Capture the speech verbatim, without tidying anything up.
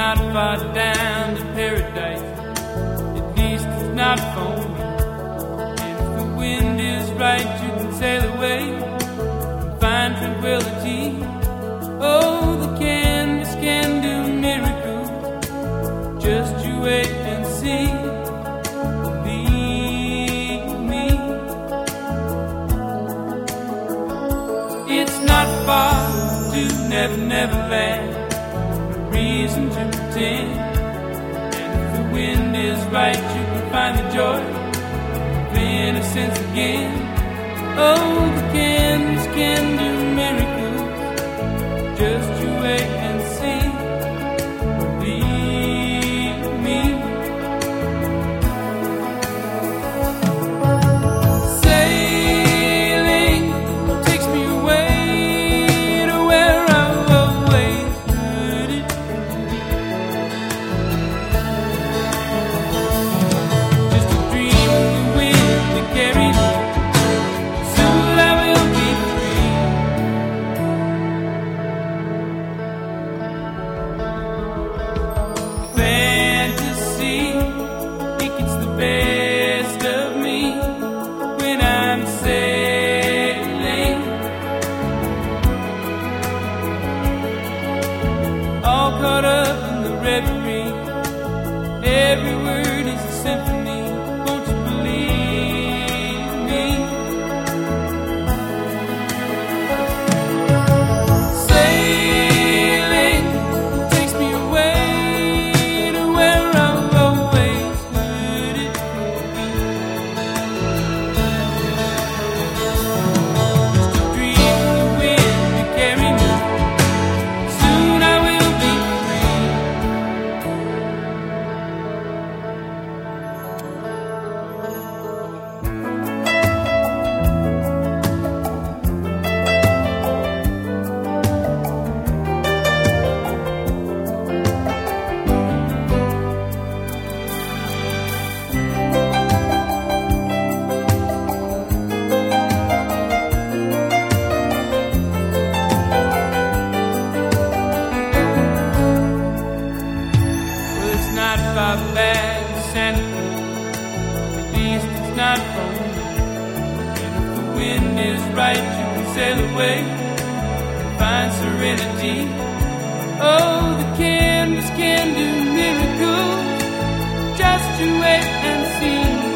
not far down to paradise. At least it's not for me. And if the wind is right, you can sail away and find tranquility. Oh, the canvas can do miracles. Just you wait and see. Believe me. It's not far to Never Never Land. Reason to pretend. And if the wind is right, you can find the joy of innocence again. Oh, the canvas can do miracles. Just you wait and see. Believe me. Sailing takes me away to where I've always heard it. Just a dream of the wind that carries me. Soon I will be free. Fantasy, think it's the best of me when I'm sailing. All caught up in the reverie. Every word is a symphony. Won't you believe me? Sailing takes me away to where I've always heard it. Just a dream of the wind to carry me. Soon I will be free. Well, it's not far back to Santa Cruz. At least it's not for me. And if the wind is right, you can sail away and find serenity. Oh, the canvas can do miracles. Just you wait and see.